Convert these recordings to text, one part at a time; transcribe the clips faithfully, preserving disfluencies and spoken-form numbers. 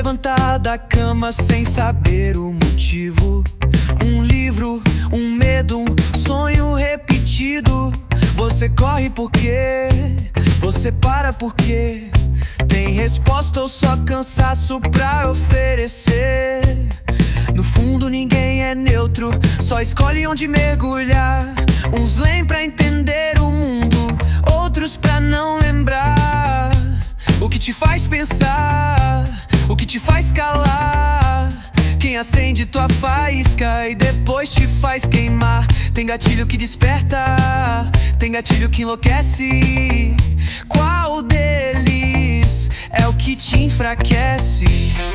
levantar da cama sem saber o motivo. Um livro, um medo, um sonho repetido. Você corre porque você para porque tem resposta ou só cansaço pra oferecer. No fundo ninguém é neutro, só escolhe onde mergulhar. Uns leem pra entender o mundo, outros pra não lembrar. O que te faz pensar, o que te faz calar. Quem acende tua faísca e depois te faz queimar. Tem gatilho que desperta, tem gatilho que enlouquece. Qual deles é o que te enfraquece?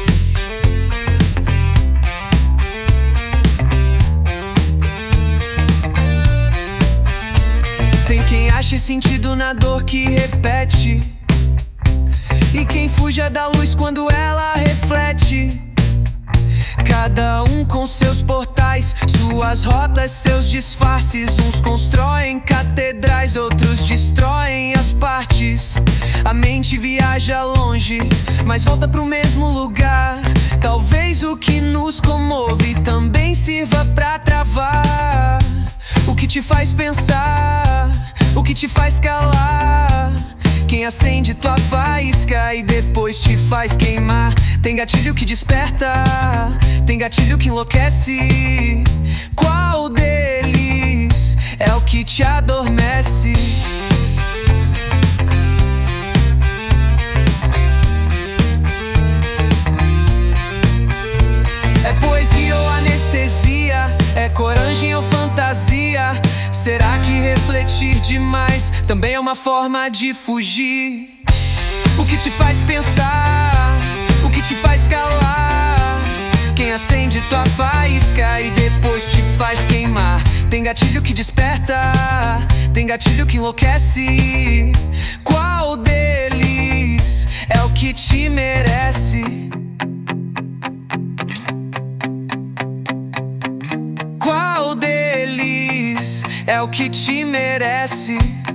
Tem quem ache sentido na dor que repete, e quem fuja da luz quando ela reflete. Cada um com seus portais, suas rotas, seus disfarces. Uns constroem catedrais, outros destroem as partes. A mente viaja longe, mas volta pro mesmo lugar. Talvez o que nos comove também sirva pra travar. O que te faz pensar, o que te faz calar. Quem acende tua faísca e depois te faz queimar. Tem gatilho que desperta, tem gatilho que enlouquece. Qual deles é o que te adormece? É poesia ou anestesia? É coragem ou fantasia? Será que refletir demais também é uma forma de fugir? O que te faz pensar, o que te faz calar. Quem acende tua faísca e depois te faz queimar. Tem gatilho que desperta, tem gatilho que enlouquece. Qual deles é o que te merece? Qual deles é o que te merece?